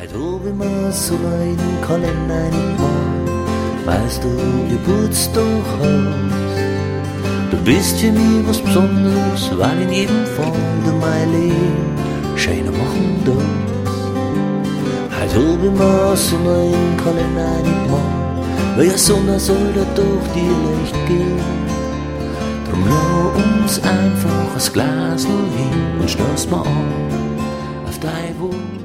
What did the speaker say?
Heute hab ich mir so in den Kalender eingemalt, weißt du, Geburtstag hast. Du bist für mich was Besonderes, weil in jedem Fall du mein Leben schöner machen darfst. Heute hab ich mir so in den Kalender eingemalt, weil ja Sonne soll da durch die Licht gehen. Drum lau uns einfach das Glas hin und stoß mal an auf dein Wohl.